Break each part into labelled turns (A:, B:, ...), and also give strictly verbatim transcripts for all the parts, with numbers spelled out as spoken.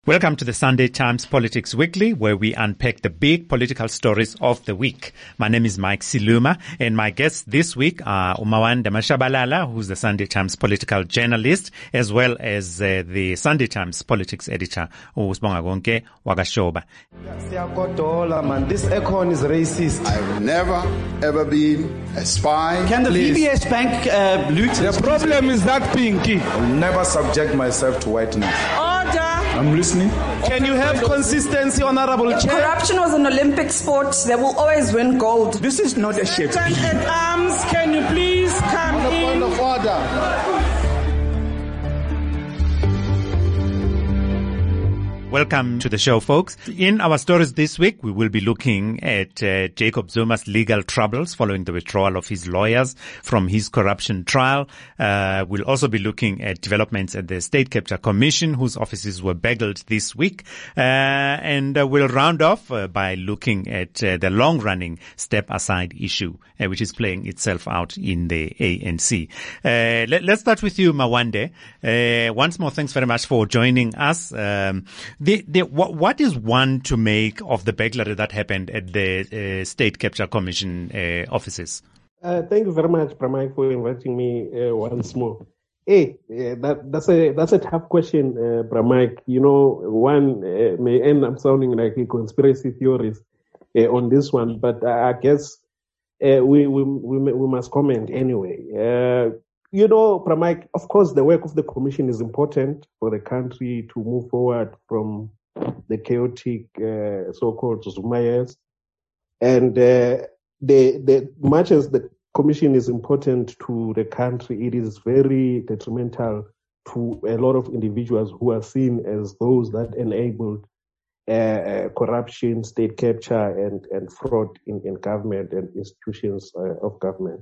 A: Welcome to the Sunday Times Politics Weekly, where we unpack the big political stories of the week. My name is Mike Siluma, and my guests this week are Umawanda Mashabalala, who's the Sunday Times political journalist, as well as uh, the Sunday Times politics editor, Usbonga Gonke Wagashoba.
B: Man, this econ is racist.
C: I've never, ever been a spy.
D: Can the
B: Please.
D: V B S Bank uh, loot?
B: The problem is that pinky. I'll never subject myself to whiteness.
D: Order!
B: I'm listening. Can you have consistency, Honorable
E: If
B: Chair?
E: corruption was an Olympic sport, they will always win gold.
D: This is not a ship.
F: Second at arms, can you please come
C: On a
F: in?
C: point of order.
A: Welcome to the show, folks. In our stories this week, we will be looking at uh, Jacob Zuma's legal troubles following the withdrawal of his lawyers from his corruption trial. Uh, we'll also be looking at developments at the State Capture Commission, whose offices were beguiled this week. Uh, and uh, we'll round off uh, by looking at uh, the long-running step-aside issue, uh, which is playing itself out in the A N C. Uh, let, let's start with you, Mawande. Uh, once more, thanks very much for joining us. Um, The, the, what, what is one to make of the burglary that happened at the uh, State Capture Commission uh, offices?
G: Uh, thank you very much, Pramay, for inviting me uh, once more. Hey, uh, that, that's a that's a tough question, uh, Pramay. You know, one uh, may end up sounding like a conspiracy theorist uh, on this one, but I guess uh, we, we we we must comment anyway. Uh, You know, Pramay, of course, the work of the commission is important for the country to move forward from the chaotic uh, so-called Zuma years. And uh, the, the, much as the commission is important to the country, it is very detrimental to a lot of individuals who are seen as those that enabled uh, corruption, state capture, and, and fraud in, in government and institutions uh, of government.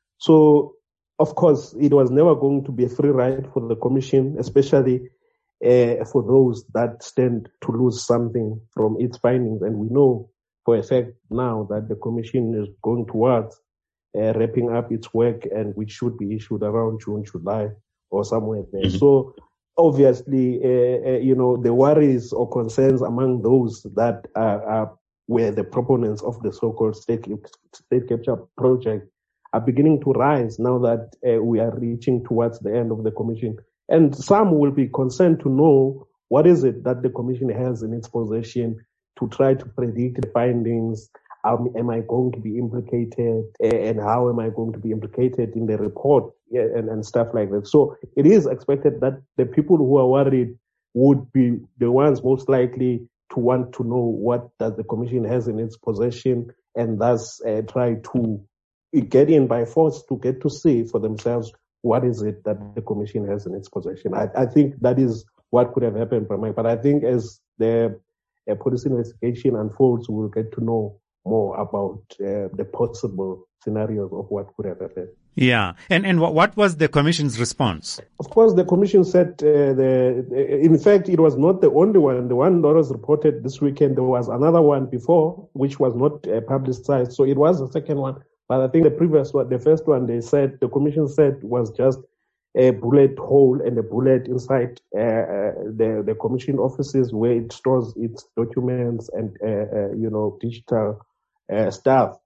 G: So, of course, it was never going to be a free ride for the commission, especially uh, for those that stand to lose something from its findings. And we know for a fact now that the commission is going towards uh, wrapping up its work, and which should be issued around June, July, or somewhere there. Mm-hmm. So, obviously, uh, uh, you know, the worries or concerns among those that are, are were the proponents of the so-called state, state capture project are beginning to rise now that uh, we are reaching towards the end of the commission. And some will be concerned to know what is it that the commission has in its possession to try to predict the findings. Um, am I going to be implicated, uh, and how am I going to be implicated in the report, yeah, and, and stuff like that. So it is expected that the people who are worried would be the ones most likely to want to know what does the commission has in its possession, and thus uh, try to get in by force to get to see for themselves what is it that the commission has in its possession. I, I think that is what could have happened, Pramay. But I think as the uh, police investigation unfolds, we'll get to know more about uh, the possible scenarios of what could have happened.
A: Yeah. And and what, what was the commission's response?
G: Of course, the commission said uh, the, in fact, it was not the only one. The one that was reported this weekend, there was another one before, which was not uh, publicized. So it was the second one. But I think the previous one, the first one, they said, the commission said was just a bullet hole and a bullet inside uh, uh, the, the commission offices where it stores its documents and, uh, uh, you know, digital uh, stuff.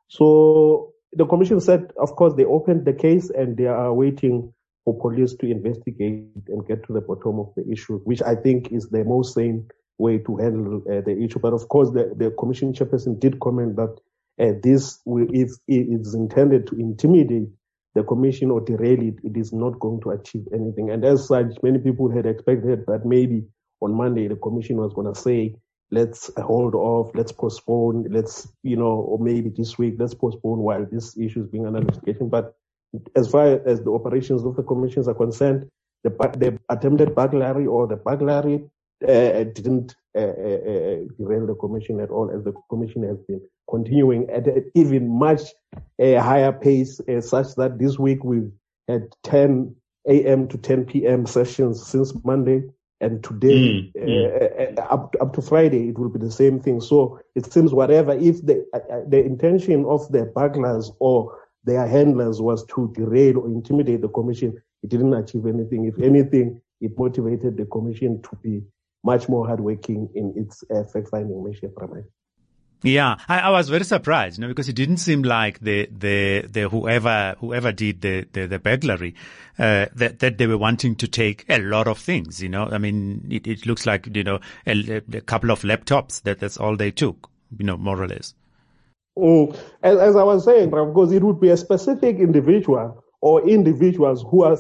G: So the commission said, of course, they opened the case and they are waiting for police to investigate and get to the bottom of the issue, which I think is the most sane way to handle uh, the issue. But of course, the, the commission chairperson did comment that Uh, this, will, if it is intended to intimidate the commission or derail it, it is not going to achieve anything. And as such, many people had expected that maybe on Monday the commission was going to say, let's hold off, let's postpone, let's, you know, or maybe this week, let's postpone while this issue is being under investigation. But as far as the operations of the commissions are concerned, the, the attempted burglary or the burglary uh, didn't uh, uh, derail the commission at all, as the commission has been continuing at an even much uh, higher pace, uh, such that this week we've had ten a.m. to ten p.m. sessions since Monday, and today mm, uh, mm. Uh, up, to, up to Friday it will be the same thing. So it seems whatever, if the uh, the intention of the burglars or their handlers was to derail or intimidate the commission, it didn't achieve anything. If anything, it motivated the commission to be much more hardworking in its uh, fact-finding mission, Pramay.
A: Yeah, I, I was very surprised, you know, because it didn't seem like the the the whoever whoever did the the, the burglary uh, that that they were wanting to take a lot of things. You know, I mean, it, it looks like you know a, a couple of laptops. That that's all they took. You know, more or less.
G: Mm. As, as I was saying, of course, it would be a specific individual or individuals who are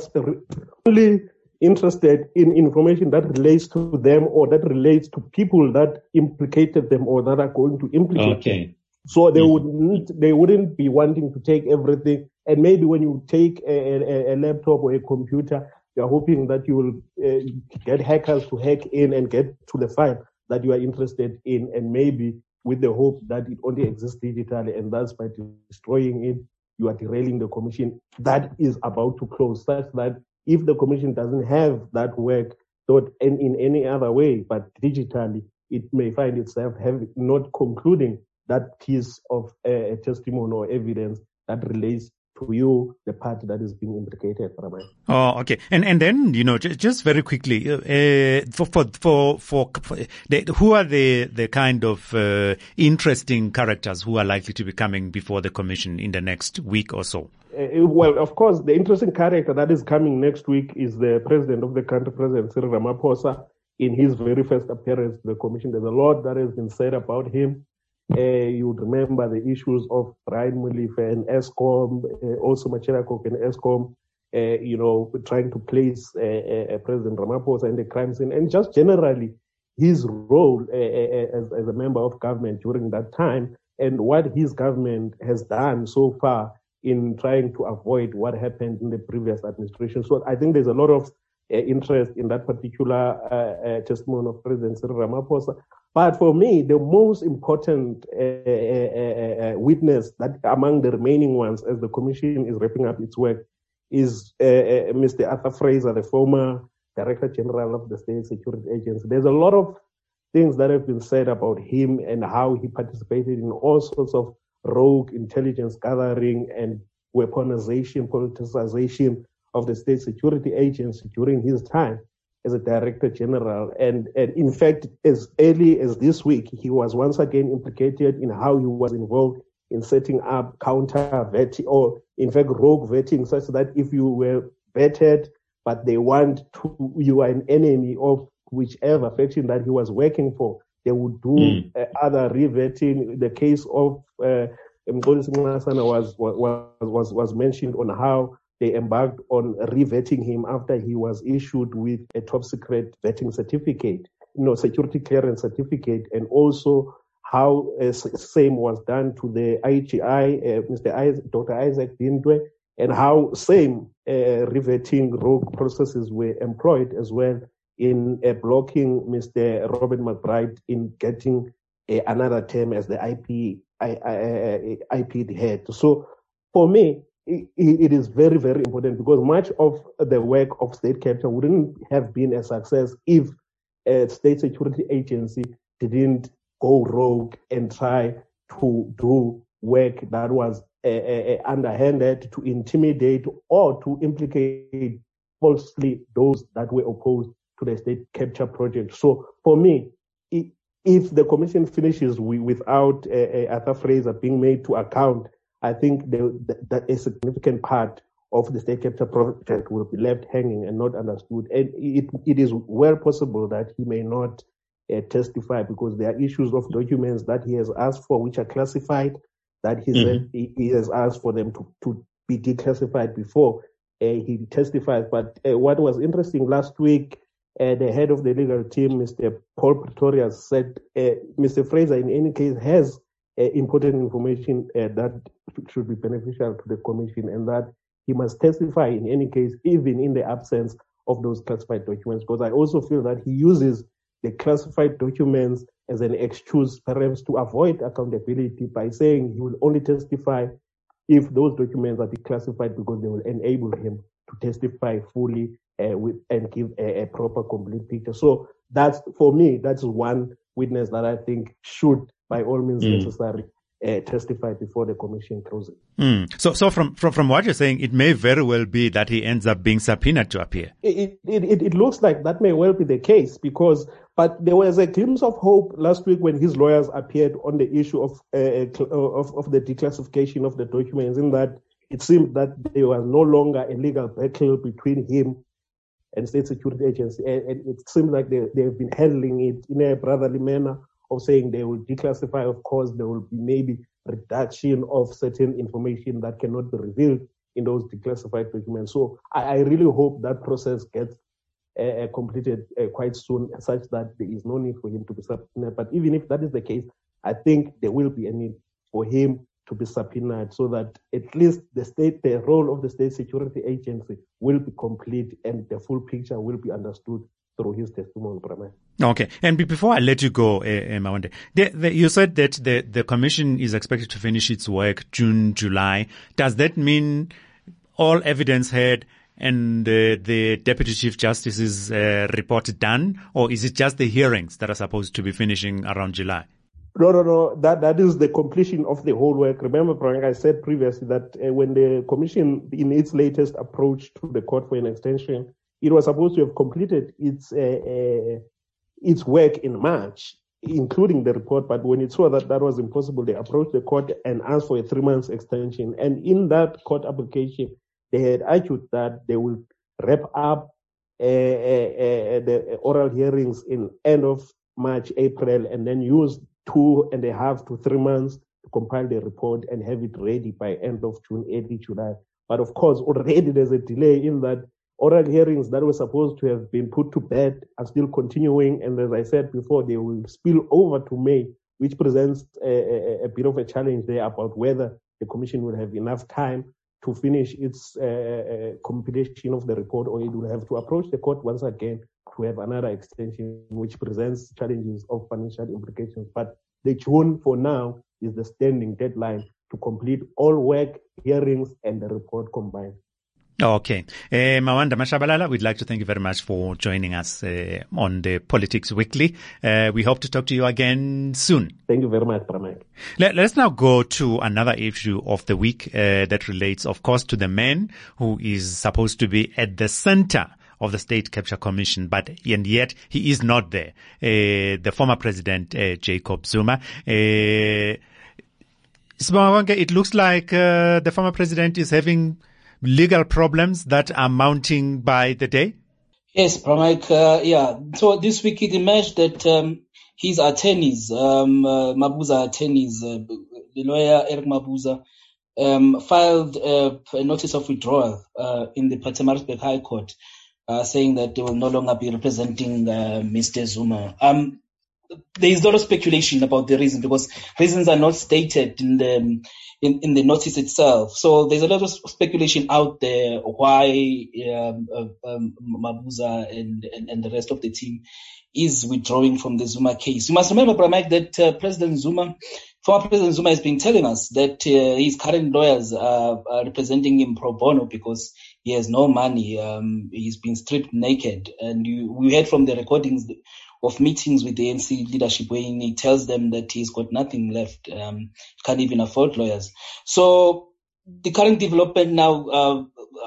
G: only interested in information that relates to them or that relates to people that implicated them or that are going to implicate
H: okay.
G: them. So they
H: Mm.
G: wouldn't they wouldn't be wanting to take everything. And maybe when you take a, a, a laptop or a computer, you're hoping that you will uh, get hackers to hack in and get to the file that you are interested in, and maybe with the hope that it only exists digitally, and thus by destroying it, you are derailing the commission that is about to close, such that if the commission doesn't have that work done in, in any other way, but digitally, it may find itself having, not concluding that piece of uh, testimony or evidence that relates to you, the party that is being implicated.
A: Oh, okay. And and then, you know, just, just very quickly, uh, for, for, for, for, for the, who are the, the kind of uh, interesting characters who are likely to be coming before the commission in the next week or so?
G: Uh, well, of course, the interesting character that is coming next week is the president of the country, President Cyril Ramaphosa. In his very first appearance to the commission, there's a lot that has been said about him. Uh, you would remember the issues of Brian Molefe and ESCOM, uh, also Machela Cook and ESCOM, uh, you know, trying to place uh, uh, President Ramaphosa in the crime scene, and just generally his role uh, uh, as, as a member of government during that time, and what his government has done so far in trying to avoid what happened in the previous administration. So I think there's a lot of uh, interest in that particular uh, uh, testimony of President Cyril Ramaphosa. But for me, the most important uh, uh, uh, witness that among the remaining ones, as the commission is wrapping up its work, is uh, uh, Mister Arthur Fraser, the former Director General of the State Security Agency. There's a lot of things that have been said about him and how he participated in all sorts of rogue intelligence gathering and weaponization, politicization of the State Security Agency during his time as a Director General. And, and in fact, as early as this week, he was once again implicated in how he was involved in setting up counter vetting, or in fact, rogue vetting, such that if you were vetted, but they want to, you are an enemy of whichever faction that he was working for, they would do mm. uh, other re-vetting. The case of uh, Mqondisi Nxasana was, was, was, was mentioned on how they embarked on re-vetting him after he was issued with a top secret vetting certificate, you know, security clearance certificate, and also how uh, same was done to the I G I, uh, Mister Isaac, Doctor Isaac Dintwe, and how same uh, re-vetting rogue processes were employed as well in uh, blocking Mister Robert McBride in getting uh, another term as the I P, I, I, I P head. So for me, it, it is very, very important, because much of the work of state capture wouldn't have been a success if a state security agency didn't go rogue and try to do work that was uh, uh, underhanded, to intimidate or to implicate falsely those that were opposed to the state capture project. So for me, it, if the commission finishes we, without uh, uh, Arthur Fraser being made to account, I think the, the, that a significant part of the state capture project will be left hanging and not understood. And it, it is well possible that he may not uh, testify, because there are issues of documents that he has asked for which are classified, that he mm-hmm. said he, he has asked for them to, to be declassified before uh, he testifies. But uh, what was interesting last week, Uh, the head of the legal team, Mister Paul Pretorius, said uh, Mister Fraser, in any case, has uh, important information uh, that should be beneficial to the commission, and that he must testify in any case, even in the absence of those classified documents. Because I also feel that he uses the classified documents as an excuse, perhaps, to avoid accountability by saying he will only testify if those documents are declassified, because they will enable him to testify fully Uh, with, and give a, a proper, complete picture. So that's, for me, that's one witness that I think should, by all means mm. necessary, uh, testify before the commission closes.
A: Mm. So, so from, from from what you're saying, it may very well be that he ends up being subpoenaed to appear.
G: It, it, it, it looks like that may well be the case because, but there was a glimpse of hope last week when his lawyers appeared on the issue of uh, of, of the declassification of the documents, in that it seemed that there was no longer a legal battle between him and State Security Agency, and, and it seems like they they have been handling it in a brotherly manner of saying they will declassify. Of course, there will be maybe reduction of certain information that cannot be revealed in those declassified documents. So I, I really hope that process gets uh, completed uh, quite soon, such that there is no need for him to be subpoenaed. But even if that is the case, I think there will be a need for him to be subpoenaed so that at least the state, the role of the State Security Agency will be complete and the full picture will be understood through his testimony.
A: Okay. And before I let you go, uh, Mawande, the, the, you said that the, the commission is expected to finish its work June, July. Does that mean all evidence heard and uh, the Deputy Chief Justice's uh, report done, or is it just the hearings that are supposed to be finishing around July?
G: No, no, no. That that is the completion of the whole work. Remember, Prank, I said previously that uh, when the commission, in its latest approach to the court for an extension, it was supposed to have completed its uh, uh, its work in March, including the report. But when it saw that that was impossible, they approached the court and asked for a three months extension. And in that court application, they had argued that they will wrap up uh, uh, uh, the oral hearings in end of March, April, and then use two and a half to three months to compile the report and have it ready by end of June, early July. But of course, already there's a delay in that oral hearings that were supposed to have been put to bed are still continuing. And as I said before, they will spill over to May, which presents a, a, a bit of a challenge there about whether the commission will have enough time to finish its uh, compilation of the report, or it will have to approach the court once again to have another extension, which presents challenges of financial implications. But the June for now is the standing deadline to complete all work, hearings, and the report combined.
A: Okay. Uh, Mawande Mashabalala, we'd like to thank you very much for joining us uh, on the Politics Weekly. Uh, we hope to talk to you again soon.
G: Thank you very much, Pramag.
A: Let, let's now go to another issue of the week uh, that relates, of course, to the man who is supposed to be at the center of the State Capture Commission, but and yet he is not there. Uh, the former president, uh, Jacob Zuma. Uh, it looks like uh, the former president is having legal problems that are mounting by the day?
H: Yes, Pramag, uh, yeah. So this week it emerged that um, his attorneys, um, uh, Mabuza attorneys, uh, the lawyer Eric Mabuza, um, filed uh, a notice of withdrawal uh, in the Pietermaritzburg High Court, uh, saying that they will no longer be representing uh, Mister Zuma. Um, there is a lot of speculation about the reason, because reasons are not stated in the in, in the notice itself. So there's a lot of speculation out there why um, uh, um, Mabuza and, and and the rest of the team is withdrawing from the Zuma case. You must remember, Pramag, that uh, President Zuma, former President Zuma, has been telling us that uh, his current lawyers are, are representing him pro bono because he has no money. Um, he's been stripped naked, and you, we heard from the recordings of meetings with the A N C leadership where he tells them that he's got nothing left, um, can't even afford lawyers. So the current development now uh,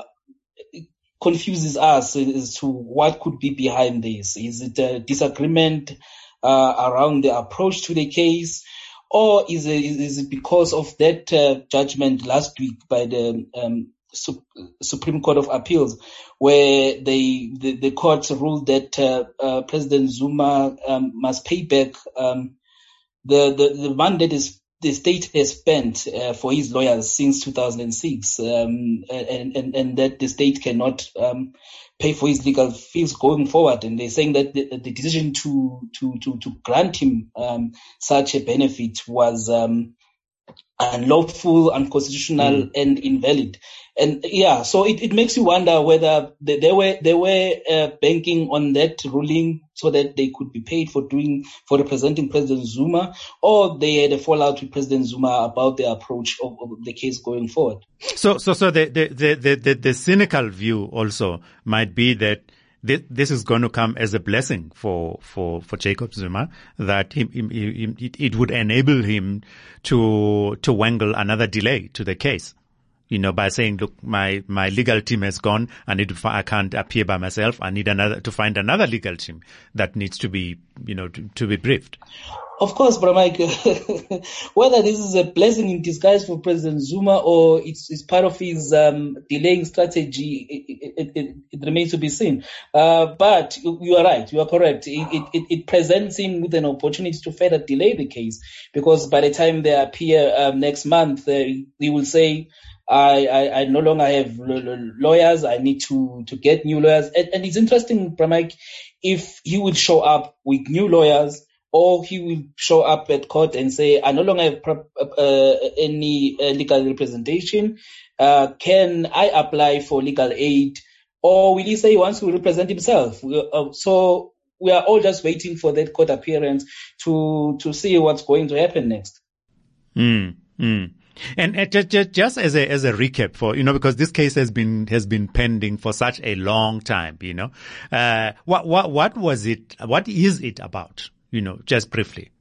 H: confuses us as to what could be behind this. Is it a disagreement uh, around the approach to the case, or is it, is it because of that uh, judgment last week by the um, Supreme Court of Appeals, where they, the, the court ruled that uh, uh, President Zuma um, must pay back um, the, the, the money that is, the state has spent uh, for his lawyers since two thousand six, um, and, and, and that the state cannot um, pay for his legal fees going forward. And they're saying that the, the decision to, to, to, to grant him um, such a benefit was um, unlawful, unconstitutional, mm. and invalid. And yeah, so it, it makes you wonder whether they, they were they were uh, banking on that ruling so that they could be paid for doing for representing President Zuma, or they had a fallout with President Zuma about the approach of, of the case going forward.
A: So, so, so the the the the, the cynical view also might be that this, this is going to come as a blessing for, for, for Jacob Zuma, that he, he, he, it, it would enable him to, to wangle another delay to the case. You know, by saying, look, my, my legal team has gone. I need to, fi- I can't appear by myself. I need another, to find another legal team that needs to be, you know, to, to be briefed.
H: Of course, Bramike, whether this is a blessing in disguise for President Zuma or it's, it's part of his um, delaying strategy, it, it, it, it remains to be seen. Uh, but you are right, you are correct. It, it, it presents him with an opportunity to further delay the case, because by the time they appear um, next month, uh, he will say, I, I, I no longer have lawyers. I need to, to get new lawyers. And, and it's interesting, Bramike, if he would show up with new lawyers, or he will show up at court and say, I no longer have uh, any uh, legal representation. Uh, can I apply for legal aid? Or will he say he wants to represent himself? Uh, so we are all just waiting for that court appearance to, to see what's going to happen next.
A: Mm, mm. And uh, just, just as a, as a recap for, you know, because this case has been, has been pending for such a long time, you know, uh, what, what, what was it, what is it about? You know, just briefly.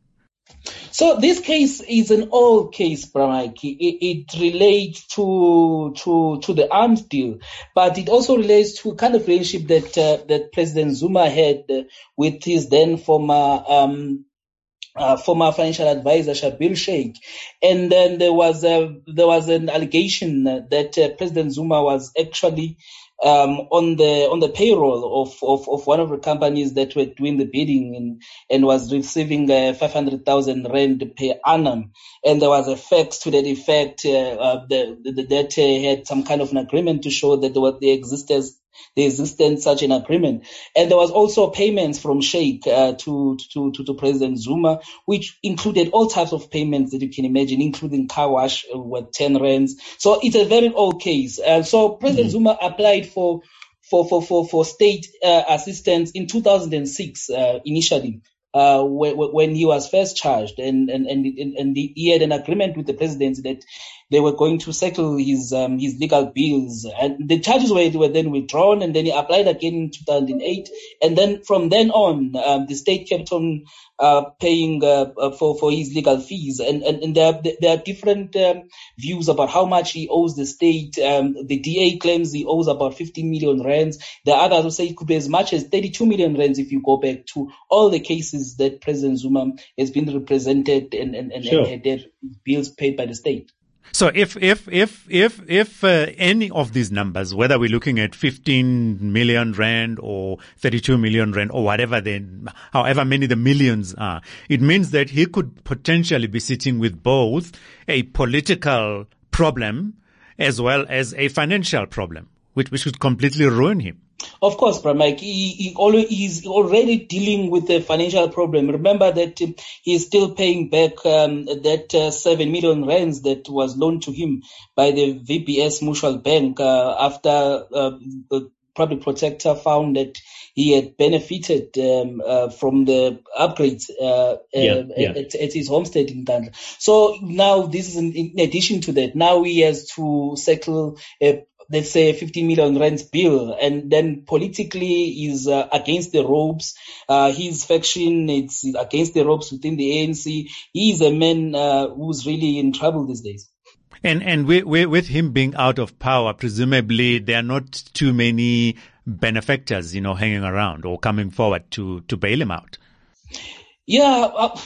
H: So this case is an old case, Bramike. It, it relates to to to the arms deal, but it also relates to kind of relationship that uh, that President Zuma had uh, with his then former um uh, former financial advisor Schabir Shaik, and then there was a there was an allegation that uh, President Zuma was actually Um, on the on the payroll of, of, of one of the companies that were doing the bidding and, and was receiving uh, five hundred thousand rand per annum, and there was a fax to that effect uh, uh, the, the, that uh, had some kind of an agreement to show that there was the existence the existence such an agreement, and there was also payments from Sheikh uh, to, to to to President Zuma, which included all types of payments that you can imagine, including car wash uh, with ten rands. So it's a very old case. Uh, so President mm-hmm. Zuma applied for for for for, for state uh, assistance in two thousand six uh, initially. Uh, when, when he was first charged, and and and and he had an agreement with the presidency that they were going to settle his um, his legal bills, and the charges were were then withdrawn, and then he applied again in two thousand eight, and then from then on, um, the state kept on uh, paying uh, uh, for for his legal fees, and and, and there are, there are different um, views about how much he owes the state. Um, the D A claims he owes about fifteen million rands. The others will say it could be as much as thirty-two million rands if you go back to all the cases that President Zuma has been represented and, and, and, sure. and had bills paid by the state.
A: So if, if, if, if, if, uh, any of these numbers, whether we're looking at fifteen million rand or thirty-two million rand or whatever, then however many the millions are, it means that he could potentially be sitting with both a political problem as well as a financial problem, which, which would completely ruin him.
H: Of course, Bramike, he, he already, he's already dealing with the financial problem. Remember that um, he's still paying back um, that uh, seven million rands that was loaned to him by the V B S Mutual Bank uh, after uh, the public protector found that he had benefited um, uh, from the upgrades uh,
A: yeah,
H: uh,
A: yeah.
H: At, at his homestead in Nkandla. So now this is in, in addition to that. Now he has to settle a let's say fifty million rands bill, and then politically is uh, against the ropes. Uh, his faction is against the ropes within the A N C. He is a man uh, who's really in trouble these days.
A: And and with, with him being out of power, presumably there are not too many benefactors, you know, hanging around or coming forward to to bail him out.
H: Yeah, uh,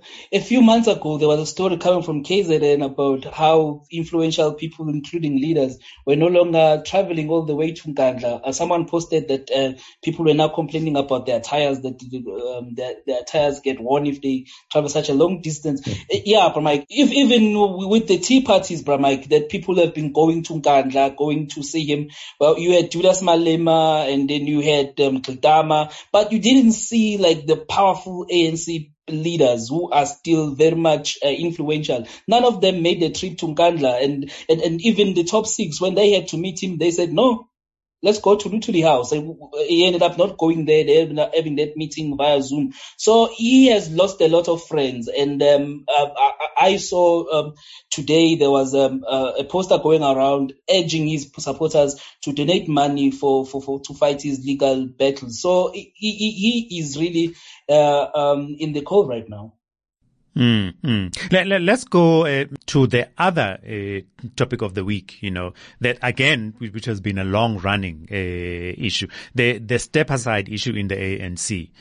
H: a few months ago, there was a story coming from K Z N about how influential people, including leaders, were no longer traveling all the way to Nkandla. Uh, someone posted that uh, people were now complaining about their tires, that um, their, their tires get worn if they travel such a long distance. Mm-hmm. Yeah, Bramike, if, even with the tea parties, Bramike, that people have been going to Nkandla, going to see him. Well, you had Julius Malema, and then you had um, Kildama, but you didn't see like the powerful A N C leaders who are still very much uh, influential. None of them made the trip to Nkandla, and, and and even the top six, when they had to meet him, they said, no, let's go to Lutuli House. And he ended up not going there. They ended up having that meeting via Zoom. So he has lost a lot of friends, and um, uh, I, I saw um, today there was um, uh, a poster going around urging his supporters to donate money for, for, for to fight his legal battles. So he, he, he is really uh, um, in the cold right now.
A: Mm, mm. Let, let, let's go uh, to the other uh, topic of the week, you know, that again, which has been a long-running uh, issue, the the step-aside issue in the A N C.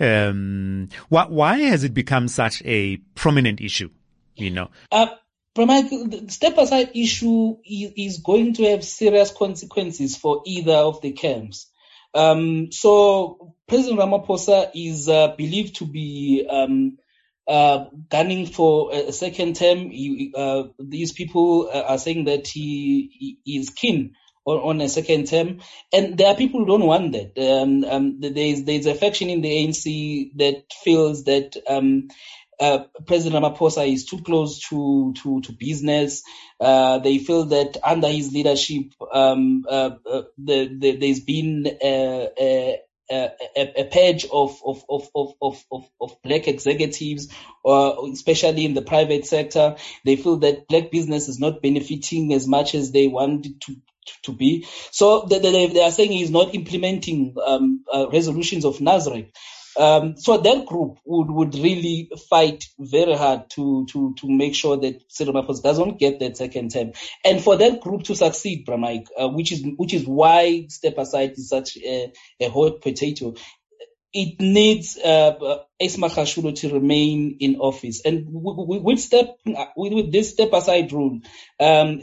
A: Um, wh- why has it become such a prominent issue, you know?
H: Uh, the step-aside issue is, is going to have serious consequences for either of the camps. Um, so President Ramaphosa is uh, believed to be um, Uh, gunning for a second term. He, uh, these people are saying that he, he is keen on, on a second term, and there are people who don't want that. Um, um, there's there's a faction in the A N C that feels that um, uh, President Ramaphosa is too close to to to business. Uh, they feel that under his leadership, um, uh, uh, the, the, there's been a, a Uh, a, a purge of of, of, of, of, of black executives, uh, especially in the private sector. They feel that black business is not benefiting as much as they want it to, to be. So they, they, they are saying he's not implementing um, uh, resolutions of Nasrec. Um, so that group would, would really fight very hard to, to, to make sure that Cyril Ramaphosa doesn't get that second term. And for that group to succeed, Bramike, uh, which is, which is why Step Aside is such a, a hot potato, it needs, uh, Ace Magashule to remain in office. And with, with step, with, with this Step Aside rule, um,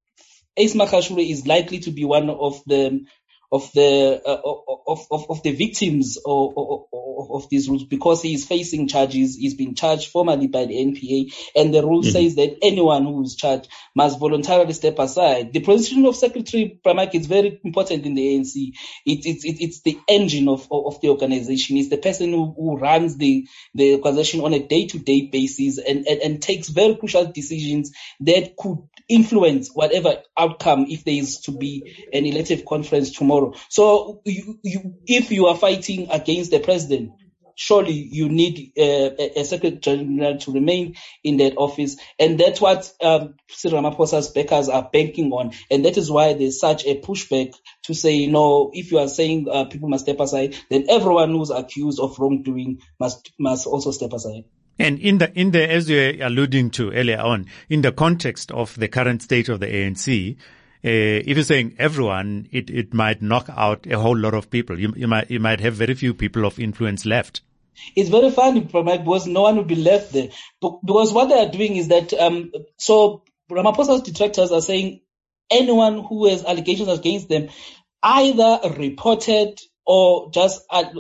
H: Ace Magashule is likely to be one of the, of the uh, of, of of the victims of, of, of these rules, because he is facing charges. He's been charged formally by the N P A, and the rule mm-hmm. says that anyone who is charged must voluntarily step aside. The position of Secretary Pramak is very important in the A N C. It, it, it, it's the engine of, of the organization. It's the person who, who runs the, the organization on a day-to-day basis and, and, and takes very crucial decisions that could influence whatever outcome if there is to be an elective conference tomorrow. So you, you, if you are fighting against the president, surely you need uh, a, a Secretary General to remain in that office. And that's what um, Cyril Ramaphosa's backers are banking on. And that is why there's such a pushback to say, you know, if you are saying uh, people must step aside, then everyone who's accused of wrongdoing must must also step aside.
A: And in the, in the, as you were alluding to earlier on, in the context of the current state of the A N C, uh, if you're saying everyone, it, it might knock out a whole lot of people. You, you might, you might have very few people of influence left.
H: It's very funny, because no one will be left there. Because what they are doing is that, um, so Ramaphosa's detractors are saying anyone who has allegations against them either reported or just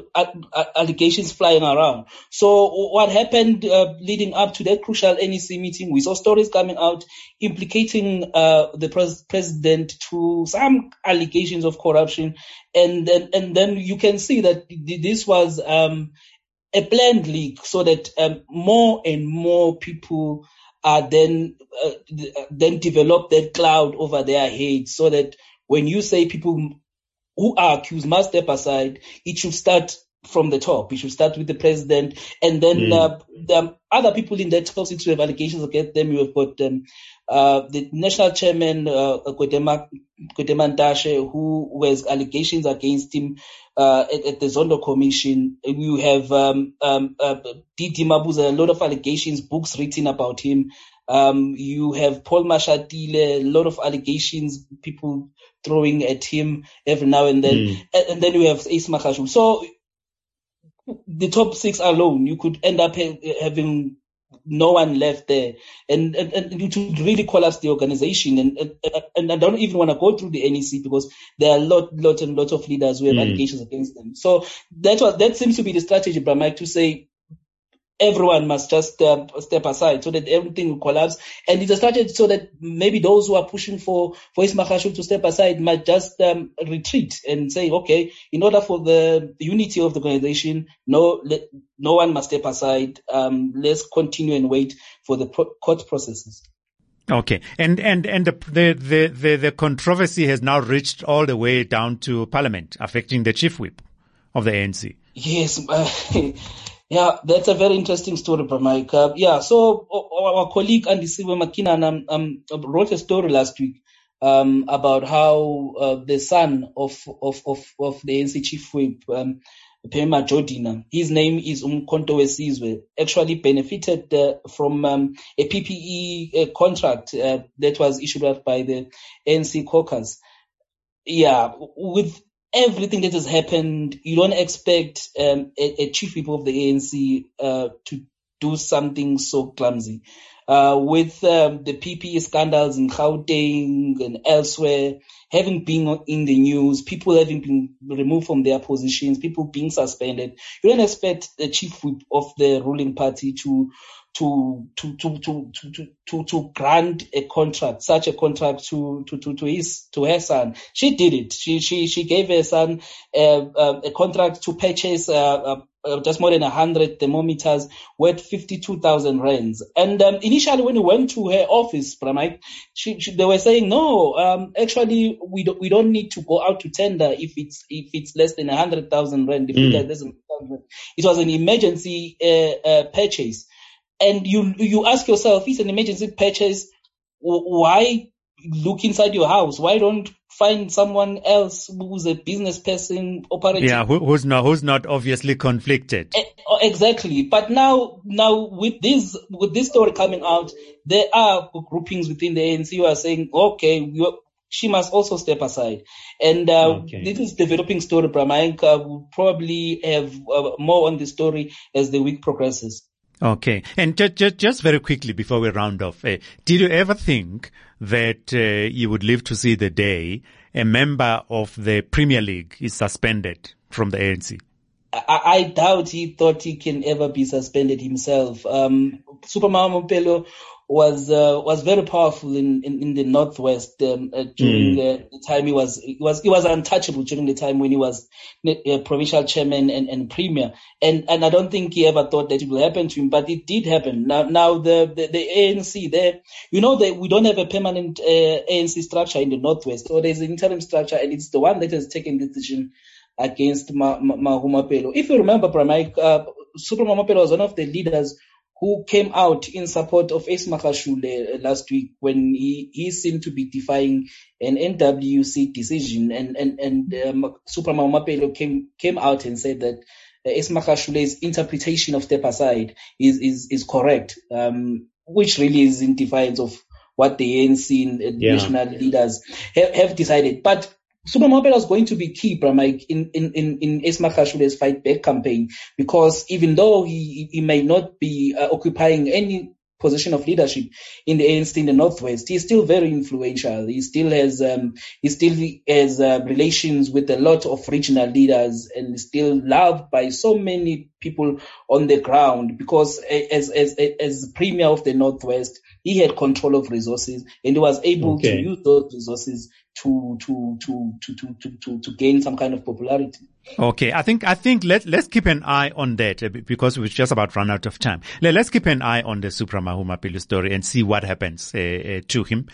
H: allegations flying around. So what happened uh, leading up to that crucial N E C meeting, we saw stories coming out implicating uh, the pres- president to some allegations of corruption, and then and then you can see that this was um, a planned leak, so that um, more and more people are then uh, then develop that cloud over their heads, so that when you say people who are accused must step aside, it should start from the top. It should start with the president, and then mm. uh, the other people in that top six who have allegations against them. You have got um, uh, the national chairman, uh, Kwetema Ntashe, who has allegations against him uh, at, at the Zondo Commission. You have um, um, uh, Didi Mabuza, a lot of allegations, books written about him. Um, you have Paul Mashatile, a lot of allegations, people throwing at him every now and then. Mm. And, and then you have Ace Magashule. So the top six alone, you could end up ha- having no one left there. And, and, and it would really collapse the organization. And, and, and I don't even want to go through the N E C, because there are a lot, lot and lot of leaders who have mm. allegations against them. So that was, that seems to be the strategy, Bramike, to say, everyone must just uh, step aside so that everything will collapse. And it's a strategy so that maybe those who are pushing for, for Ace Magashule to step aside might just um, retreat and say, okay, in order for the unity of the organization, no, let, no one must step aside. Um, let's continue and wait for the pro- court processes.
A: Okay. And, and, and the, the, the, the, the controversy has now reached all the way down to Parliament, affecting the chief whip of the A N C.
H: Yes. Uh, Yeah, that's a very interesting story, Mike. Uh, yeah, so our, our colleague Andy Siwe Makinan um, um, wrote a story last week um, about how uh, the son of of of, of the A N C chief whip, um, Phema Jodina, his name is Umkhonto weSizwe, actually benefited uh, from um, a P P E uh, contract uh, that was issued by the A N C caucus. Yeah, with everything that has happened, you don't expect um, a, a chief whip of the A N C uh, to do something so clumsy. Uh, with um, the P P E scandals in Gauteng and elsewhere, having been in the news, people having been removed from their positions, people being suspended, you don't expect the chief whip of the ruling party to to to to to to to, to grant a contract, such a contract to to to to his to her son. She did it. She she she gave her son uh, uh, a contract to purchase uh, uh, uh, just more than a hundred thermometers worth fifty-two thousand rands. And um, initially, when we went to her office, Pramike, she, she they were saying no. Um, actually, we don't we don't need to go out to tender if it's if it's less than a hundred thousand rand. If mm. it doesn't, it was an emergency uh, uh, purchase. And you you ask yourself, it's an emergency purchase. Why look inside your house? Why don't find someone else who's a business person operating?
A: Yeah, who, who's not who's not obviously conflicted.
H: Exactly. But now now with this with this story coming out, there are groupings within the A N C who are saying, okay, we, she must also step aside. And uh, okay. This is developing story. Bramayanka will probably have uh, more on the story as the week progresses.
A: Okay. And just, just, just very quickly before we round off, uh, did you ever think that uh, you would live to see the day a member of the Premier League is suspended from the A N C?
H: I, I doubt he thought he can ever be suspended himself. Um, Supermama Mopelo was uh, was very powerful in, in, in the Northwest um, uh, during mm. the, the time he was he was he was untouchable during the time when he was uh, provincial chairman and, and premier, and and I don't think he ever thought that it will happen to him, but it did happen. Now now the the, the A N C there, you know that we don't have a permanent uh, A N C structure in the Northwest, so there's an interim structure, and it's the one that has taken the decision against Ma, Ma, Mahumapelo. If you remember, Pramike, uh, Super Mahumapelo was one of the leaders who came out in support of Ace Makashule last week when he, he seemed to be defying an N W C decision, and and and um, Super Mahumapelo came came out and said that uh, Ace Makashule's interpretation of step aside is is is correct, um, which really is in defiance of what the A N C and uh, yeah. national leaders have, have decided. But Super Mahumapelo is going to be key, Pramike, in, in, in, in Ace Makashule's fight back campaign, because even though he, he may not be uh, occupying any position of leadership in the A N C in the Northwest, he's still very influential. He still has, um, he still has uh, relations with a lot of regional leaders and still loved by so many people on the ground, because as, as, as premier of the Northwest, he had control of resources and he was able okay. to use those resources to, to, to, to, to, to, to, to gain some kind of popularity.
A: Okay. I think, I think let, let's keep an eye on that because we've just about run out of time. Let's keep an eye on the Supra Mahumapelo story and see what happens uh, uh, to him,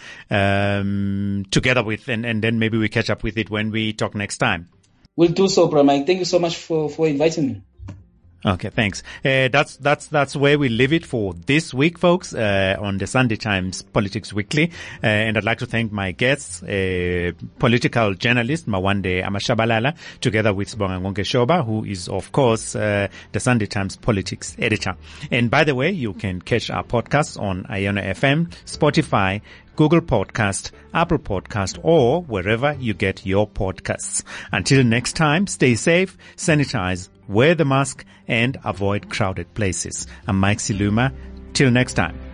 A: um, together with, and, and then maybe we catch up with it when we talk next time.
H: We'll do so, Pramike. Thank you so much for, for inviting me.
A: Okay, thanks. Uh, that's, that's, that's where we leave it for this week, folks, uh, on the Sunday Times Politics Weekly. Uh, and I'd like to thank my guests, uh, political journalist Mawande Amashabalala, together with Sibonga Ngonke Shoba, who is, of course, uh, the Sunday Times Politics editor. And by the way, you can catch our podcasts on Iona F M, Spotify, Google Podcast, Apple Podcast, or wherever you get your podcasts. Until next time, stay safe, sanitize, wear the mask, and avoid crowded places. I'm Mike Siluma. Till next time.